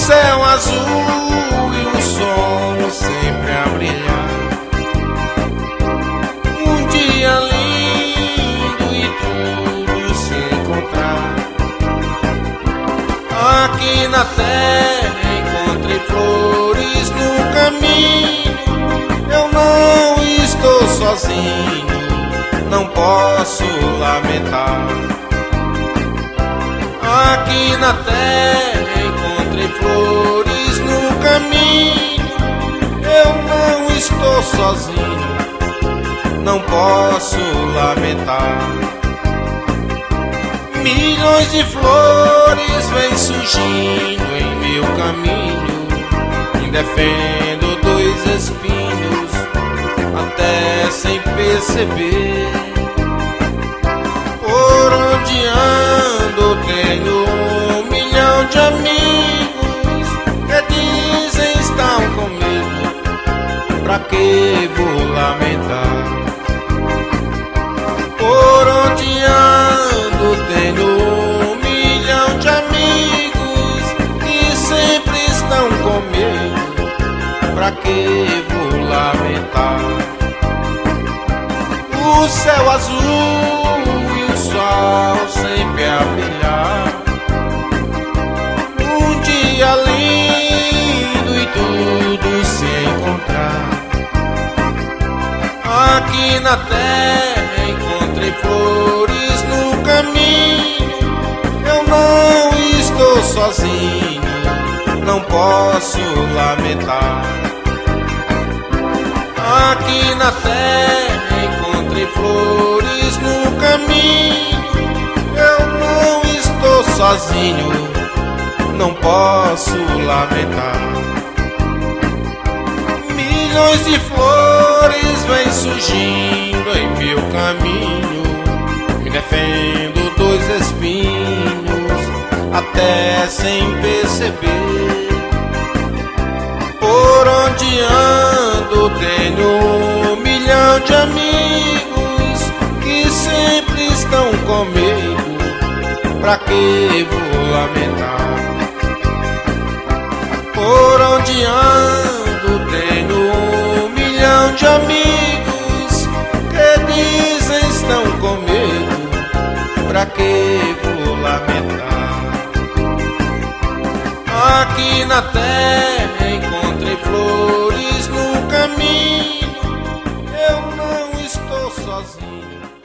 céu azul e o sol sempre a brilhar. Um dia lindo e tudo se encontrar. Aqui na terra encontrei flores no caminho. Eu não estou sozinho, não posso lamentar. Aqui na terra encontrei flores no caminho. Eu não estou sozinho, não posso lamentar. Milhões de flores vêm surgindo em meu caminho. Defendo dois espinhos até sem perceber. Por onde ando tenho 1 milhão de amigos que dizem estão comigo, pra que vou lamentar? Por onde ando tenho 1 milhão de amigos que sempre estão comigo, pra que vou lamentar? O céu azul e o sol sempre a brilhar. Um dia lindo e tudo se encontrar. Aqui na terra encontrei flores no caminho. Eu não estou sozinho, não posso lamentar. Aqui na terra encontrei flores no caminho. Eu não estou sozinho, não posso lamentar. Milhões de flores vêm surgindo em meu caminho. Me defendo dois espinhos até sem perceber. Por onde ando tenho 1 milhão de amigos que sempre estão comigo, pra que vou lamentar? Por onde ando tenho 1 milhão de amigos que dizem estão comigo, pra que vou lamentar? Aqui na terra encontrei flores no caminho. Eu não estou sozinho.